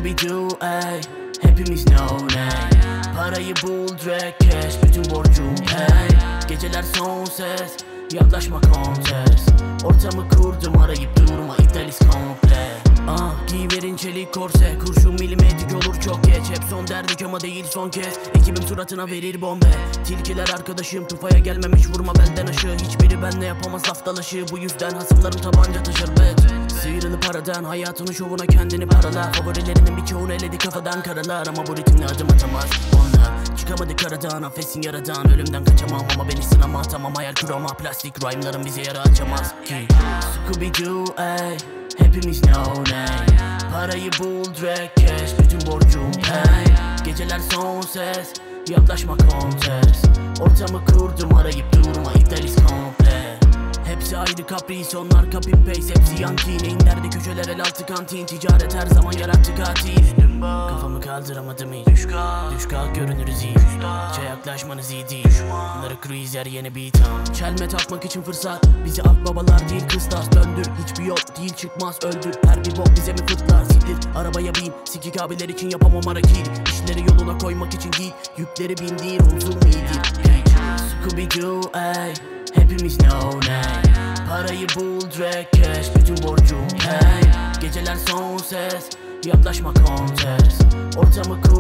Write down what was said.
Scooby-Doo ey, hepimiz no name. Parayı bul direkt cash, bütün borcum pay. Geceler son ses, yaklaşma kontes. Ortamı kurdum, arayıp durma, iptaliz komple. Giyiverin çelik korse, kurşun milimetrik olur çok geç. Hep son derdik ama değil son kez. Ekibim suratına verir bombe. Tilkiler arkadaşım, tufaya gelmemiş vurma belden aşağı. Hiçbiri benle yapamaz laf dalaşı. Bu yüzden hasımlarım tabanca taşır bet. Sıyrılıp aradan, hayatının şovuna kendini parala. Favorilerinin birçoğunu eledi kafadan karalar. Ama bu ritimle adım atamaz onlar. Çıkamadık aradan, affetsin yaradan. Ölümden kaçamam ama beni sınama. Tamam hayal kurama, plastik rhyme'larım bize yara açamaz ki. Scooby-Doo ey, hepimiz no name. Parayı bul direkt cash, bütün borcum pay. Geceler son ses, yaklaşma kontes. Ortamı kurdum, arayıp durma, iptaliz komple. Hepsi ayrı kapris, onlar copy paste. Hepsi yankee, neyin derdi köşeler, el altı kantin. Ticaret her zaman yarattı katil. Kafamı kaldıramadım hiç. Düş kalk görünürüz iyi. Hiçe yaklaşmanız iyi değil. Bunları cruise yer yeni beat. Çelme takmak için fırsat. Bizi akbabalar değil kıstas. Döndür hiçbir yol değil çıkmaz öldür. Her bir bok bize mi fırtlar siktir. Arabaya bin sikik abiler için yapamam hareketi. İşleri yoluna koymak için git. Yükleri bindiğin omzum iyiydi. Scooby-Doo ey, hepimiz no name. Parayı bul direkt cash, bütün borcum pay. Geceler son ses, yaklaşma kontes. Ortamı